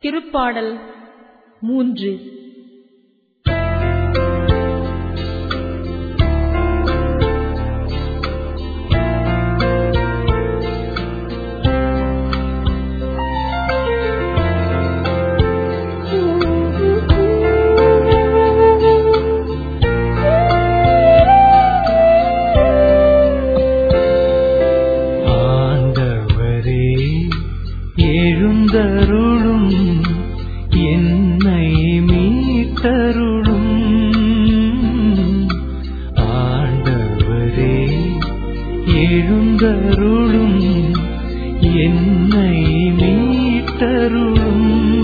திருப்பாடல் 3. எழுந்தருளும் என்னை மீட்டருளும் ஆண்டவரே, எழுந்தருளும் என்னை மீட்டருளும்.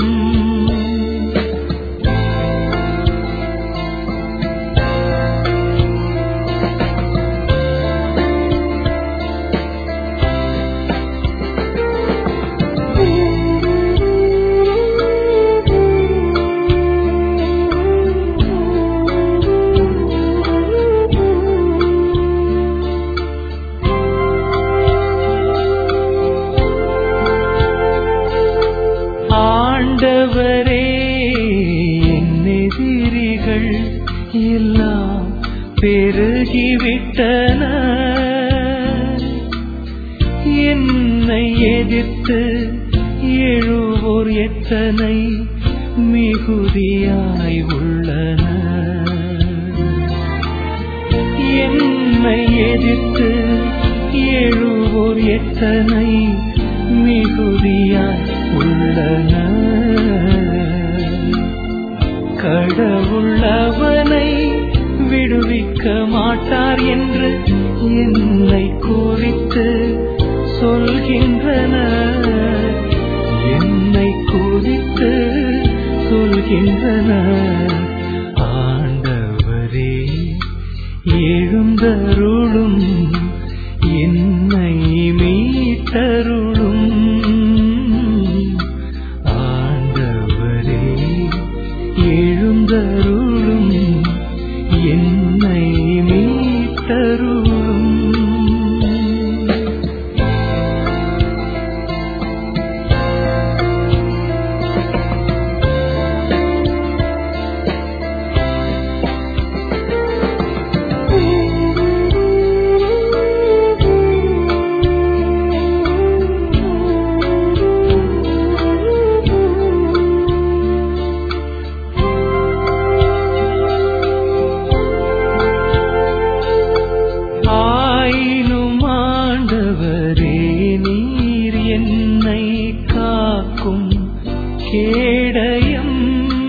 ஆண்டவரே, என் எதிரிகள் எல்லாம் பெருகிவிட்டன. என்னை எதிர்த்து எழுவோர் எத்தனை மிகுதியாய் உள்ளன. என்னை எதிர்த்து எழுவோர் எத்தனை மிகுதியாய் உள்ளன. கடவுள் அவனை விடுவிக்க மாட்டார் என்று என்னை குறித்து சொல்கின்றனர். என்னை குறித்து சொல்கின்றனர். ஆண்டவரே, எழுந்தருளும் என்னை மீட்டருளும். ஆண்டவரே, எழுந்தருளும் என்னை மீட்டருளும். ஆயினும் ஆண்டவரே, நீர் என்னை காக்கும் கேடயம்.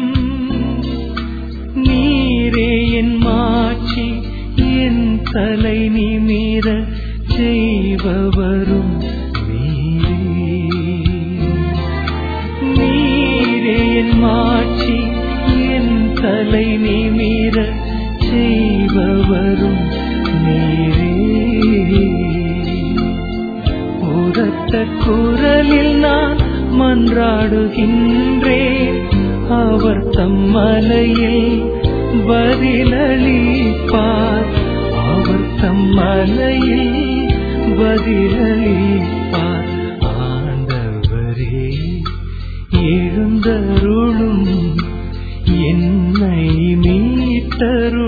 நீரே என் மாட்சி, என் தலை நிமிர செய்பவரும் நீரே. நீரே என் மாட்சி, என் தலை நிமிர செய்பவரும் நீரே. உரத்த குரலில் நான் மன்றாடுகின்றேன். அவர் தம் மலையில் பதிலளிப்பார். அவர் தம் மலையில் பதிலளிப்பார். ஆண்டவரே, எழுந்தருளும் என்னை மீட்டருளும்.